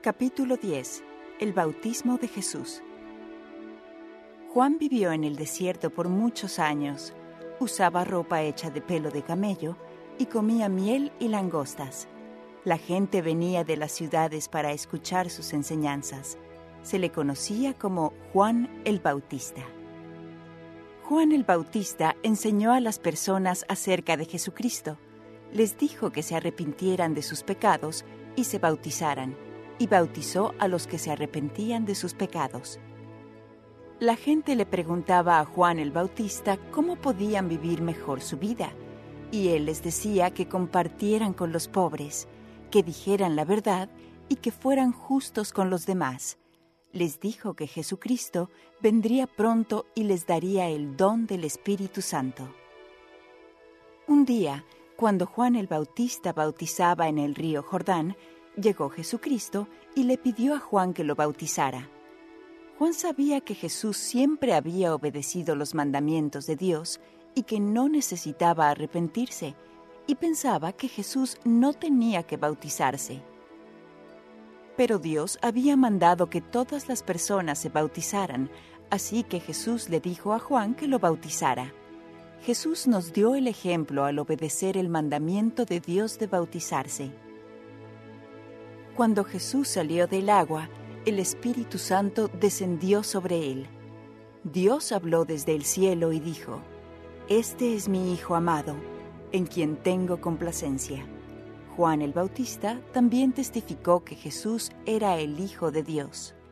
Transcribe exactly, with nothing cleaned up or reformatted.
Capítulo diez. El bautismo de Jesús. Juan vivió en el desierto por muchos años. Usaba ropa hecha de pelo de camello y comía miel y langostas. La gente venía de las ciudades para escuchar sus enseñanzas. Se le conocía como Juan el Bautista. Juan el Bautista enseñó a las personas acerca de Jesucristo. Les dijo que se arrepintieran de sus pecados y se bautizaran, y bautizó a los que se arrepentían de sus pecados. La gente le preguntaba a Juan el Bautista cómo podían vivir mejor su vida, y él les decía que compartieran con los pobres, que dijeran la verdad y que fueran justos con los demás. Les dijo que Jesucristo vendría pronto y les daría el don del Espíritu Santo. Un día, cuando Juan el Bautista bautizaba en el río Jordán, llegó Jesucristo y le pidió a Juan que lo bautizara. Juan sabía que Jesús siempre había obedecido los mandamientos de Dios y que no necesitaba arrepentirse, y pensaba que Jesús no tenía que bautizarse. Pero Dios había mandado que todas las personas se bautizaran, así que Jesús le dijo a Juan que lo bautizara. Jesús nos dio el ejemplo al obedecer el mandamiento de Dios de bautizarse. Cuando Jesús salió del agua, el Espíritu Santo descendió sobre él. Dios habló desde el cielo y dijo: «Este es mi Hijo amado, en quien tengo complacencia». Juan el Bautista también testificó que Jesús era el Hijo de Dios.